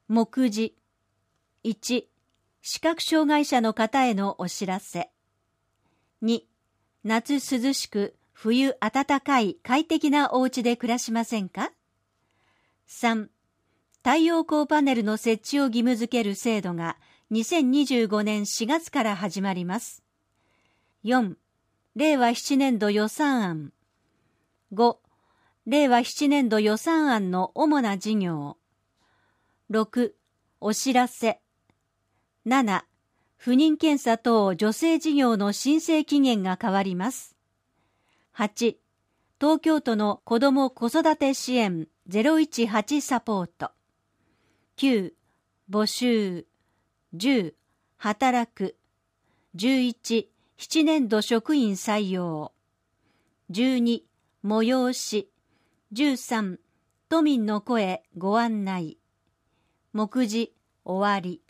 目次。1、視覚障害者の方へのお知らせ。2、夏涼しく冬暖かい快適なお家で暮らしませんか？ 3、太陽光パネルの設置を義務付ける制度が2025年4月から始まります。4、令和7年度予算案。5、令和7年度予算案の主な事業。6、お知らせ。7、不妊検査等助成事業の申請期限が変わります。8、東京都の子ども子育て支援018サポート。9、募集。10、働く。11、7年度職員採用。12、催し。13、都民の声ご案内。目次終わり。